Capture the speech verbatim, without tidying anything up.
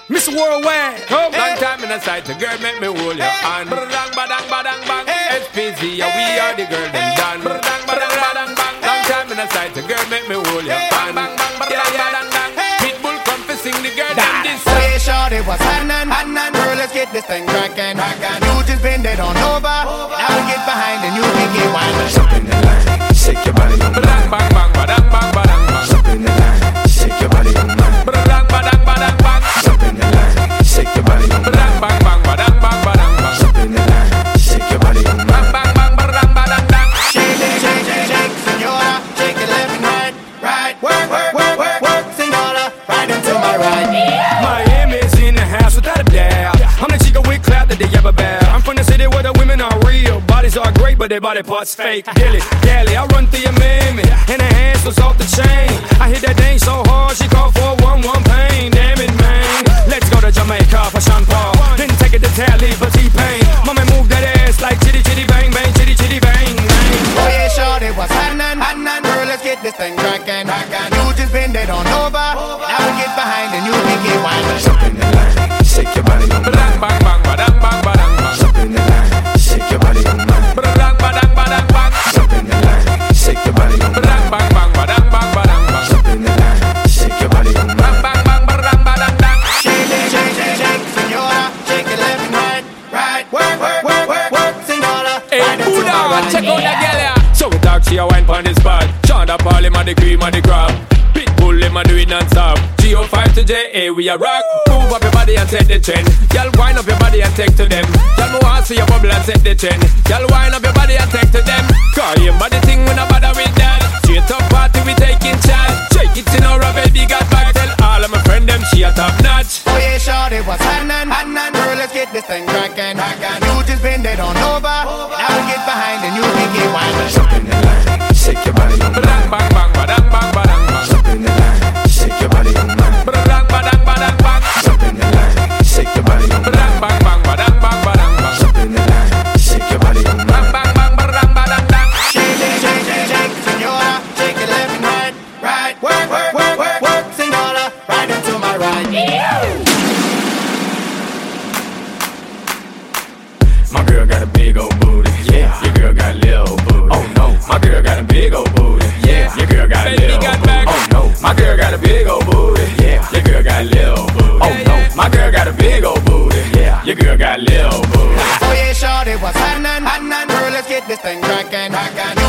Mister Worldwide. Oh, long time in the sight, the girl make me hold ya. And badang, badang, badang, bang. S P Z, yeah, we are the girl them done. Badang, badang, badang, bang. Long time in the sight, the girl make me hold ya. Bang, bang, bang, badang, badang, bang. Pitbull come to sing the girl them this. Oh yeah, shorty, what's happening? Happening, girl, let's get this thing cracking. You just bend it on over. Now we get behind and you can get wild. Jump in the line, shake your body on Badang, mine. bang, bang, badang, bang, badang, bang. Jump in the line, shake your body on mine. Badang, badang, badang, bang. Jump in the line, shake your body on Badang, mine. bang, bang, badang, bang, badang, bang. Jump in the line, shake your body on Bang, mine. bang, bang, badang, badang, bang. Shake it, shake it, shake, senora. Shake it left and right, right. Work, work, work, work, work, senora. Right into my right. Miami's in the house without a doubt. I'm the chica with clap that they ever bow. I'm from the city where the women are real. Bodies are great, but their body parts fake. Dilly, dally, I run through your mammy, and her hands was off the chain. I hit that thing so hard, she called for a one-one pain. Damn it, man. Let's go to Jamaica for Sean Paul. Then take it to Tally for T-Pain. Mama move that ass like chitty chitty bang bang, chitty chitty bang bang. Oh yeah, shorty, what's happening? Happening, girl, let's get this thing cracking. You just bend it on over. Now we get behind and you can get wild. Jump in the line, shake your body on Badang, mine. bang, bang, badang, bang, badang, bang. Jump in the line, shake your body on mine. Badang, badang, badang, bang. Jump in the line, shake your body on Badang, mine. bang, bang, badang, bang, badang, bang. Jump in the line, shake your body on Bang, mine. bang, bang, badang, badang, bang. Shake it, shake it, shake, senora. Shake it left and right, right. Work, work, work, work, work, senora. Hey, Right into Buddha, my right. check out that girl ya. So we talk to your wine pon the spot. Shonda Paul, him a the cream of the crop. Pitbull, him a do it non-stop. G O five to J A, we a rock. Move up your body and set the trend. Y'all wind up your body and take to them. Y'all move on, see your bubble and set the trend. Y'all wind up your body and take to them. Call him body thing, we no bother with that. Straight up party, we taking charge. Shake it in our baby got back. Tell all of my friend them she a top notch. Oh yeah, shorty, what's happening? Happening, girl, let's get this thing cracking. You just bend it on over. Now we get behind and you can get wild. Jump in the line, shake your body on Badang, mine. bang, bang, badang, bang, badang, bang. Jump in the line, shake your body on mine. Badang, badang, badang, bang. Jump in the line, shake your body on Badang, mine. bang, bang, badang, bang, badang, bang. Jump in the line, shake your body on Bang, mine. bang, bang, badang, badang, bang. Shake it, shake it, shake, senora. Shake it left and right, right. Work, work, work, work, work, senora. Right into my right. My girl got a big old booty. Yeah. Your girl got a little booty. Oh no. My girl got a big old booty. Yeah. Your girl got a Baby little got booty. back. Oh no. My girl got a big old booty. Yeah. Your girl got a little booty. Oh no. My girl got a big old booty. Yeah. Your girl got a little booty. Oh yeah, shorty, what's happening? Happening, girl, let's get this thing cracking.